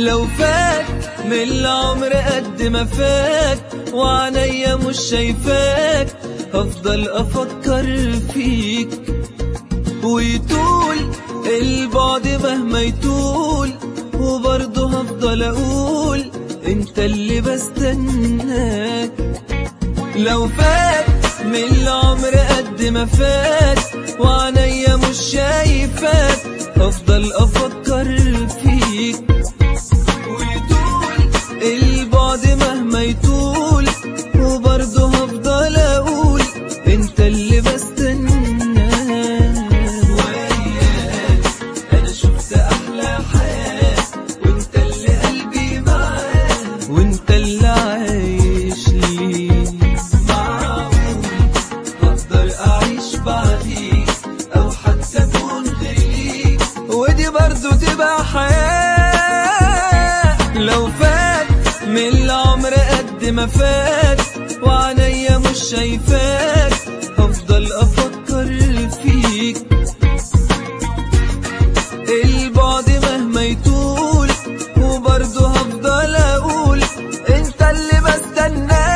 لو فات من العمر قد ما فات وعنيا مش شايفاك، هفضل افكر فيك ويطول البعد مهما يطول، وبرضه هفضل اقول انت اللي بستناك. لو فات من العمر قد ما فات وعنيا مش شايفاك، هفضل افكر فيك ويطول البعد مهما يطول، وبرضه هفضل اقول انت اللي بستناك. وياك انا شفت احلى حياة، وانت اللي قلبي معاك، وانت اللي عايش لي. معقول هقدر اعيش بعديك او حتى اكون غيريك، ودي برضه تبقى حياة. لو فات من العمر قد ما فات وعنيا مش شايفاك، هفضل افكر فيك البعد مهما يطول، وبرضه هفضل اقول انت اللي بستناك.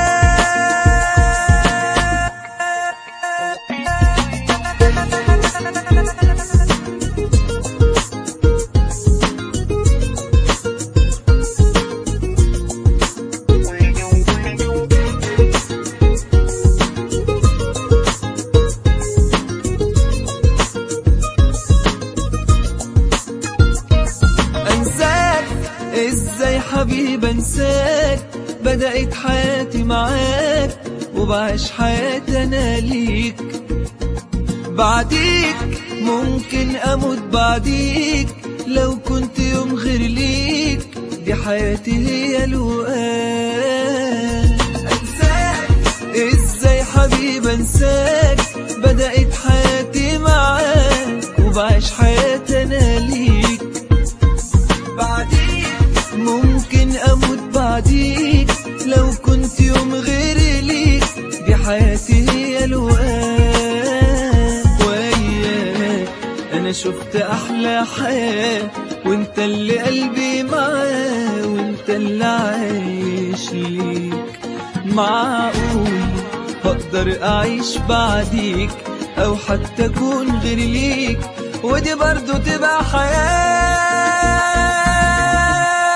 ازاي حبيب انساك، بدأت حياتي معاك وبعيش حياتي انا ليك. بعديك ممكن اموت بعديك، لو كنت يوم غير ليك دي حياتي هي الوقت. انساك ازاي حبيب انساك، بدأت حياتي معاك وبعيش حياتي انا ليك. بعديك ممكن اموت بعديك، لو كنت يوم غير ليك دي حياتي هي الوقت. وياك انا شفت احلى حياة، وانت اللي قلبي معاه، وانت اللي عايش ليك. معقول هقدر اعيش بعديك او حتى اكون غير ليك، ودي برضو تبقى حياة.